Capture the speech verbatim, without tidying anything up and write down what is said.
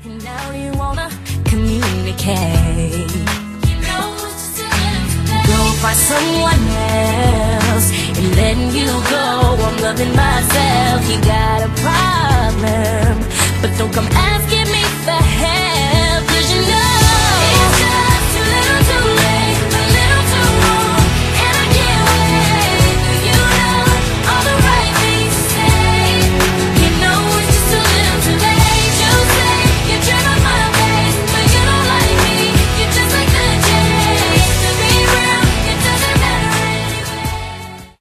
And now you wanna communicate. Go find someone else and letting you go. I'm loving myself. You got a problem.